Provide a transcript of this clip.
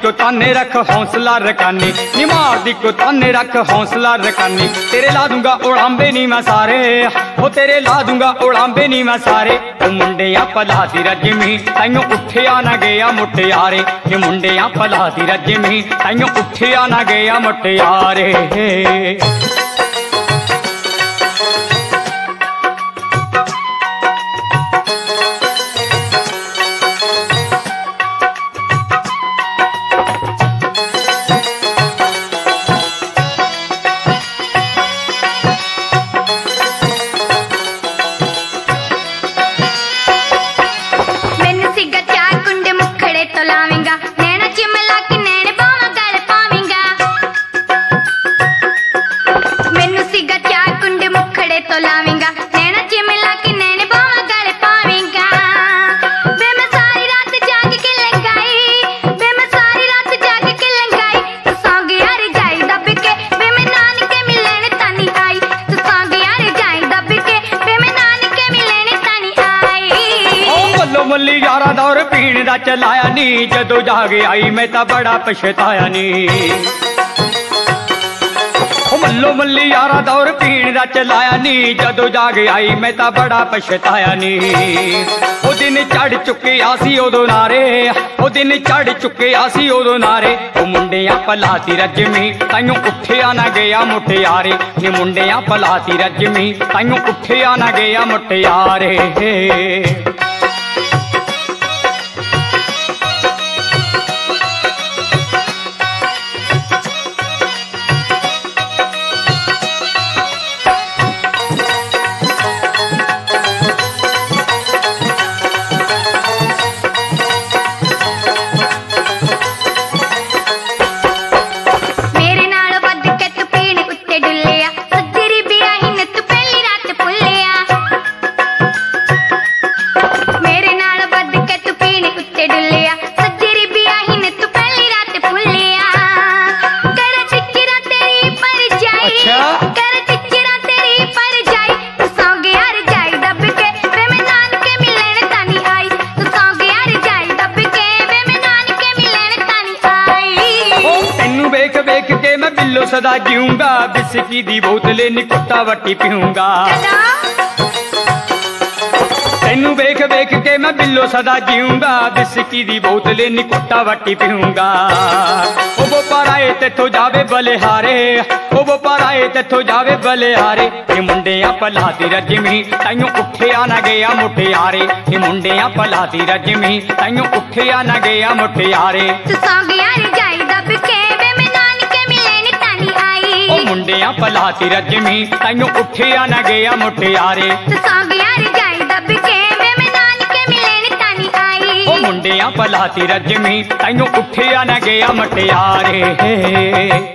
को ताने रख हौसला रकानी, नी मार दी को ताने रख हौसला रकानी। तेरे ला दूंगा उड़ांबे नी मैं सारे, ओ तेरे ला दूंगा उड़ांबे नी मैं सारे। ओ मुंडिया भला दी रजमी ताइयों उठिया ना गया मुटियारे, ये मुंडिया भला दी रजमी ताइयों उठिया ना गया मुटियारे। मल्ली यारा दौर पीण दा चलाया नी, जदों जाग आई मैं तां बड़ा पछताया नी। मल्लो मल्ली यारा दौर पीण दा चलाया नी, जदों जाग आई मैं तां बड़ा पछताया नी। ओ दिन चढ़ चुके आसी उदों नारे, ओ दिन चढ़ चुके आसी उदों नारे। ओ मुंडिया भला दी रजमी ताइयों उठिया ना गया मुटियारे, नी मुंडिया भला दी रजमी ताइयों उठिया ना गया मुटियारे। वेख वेख के मैं बिल्लो सदा जीऊंगा, बिस्की दी बोतले निकुट्टा वट्टी पीऊंगा। तेनू वेख वेख के मैं बिल्लो सदा जीऊंगा, बिस्की दी बोतले निकुट्टा वट्टी पीऊंगा। ओ वो पराए तेथों जावे बलिहारे, ओ वो पराए तेथों जावे बलिहारे। ये मुंडिया भला दी रजमी ताइयों उठिया ना गया मुटियारे, ये मुंडिया भला दी रजमी ताइयों उठिया ना गया मुटियारे। मुंडिया भला दी रजमी ताइयों उठिया ना गया मुटियारे। ओ मुंडिया भला दी रजमी ताइयों उठिया ना गया मुटियारे।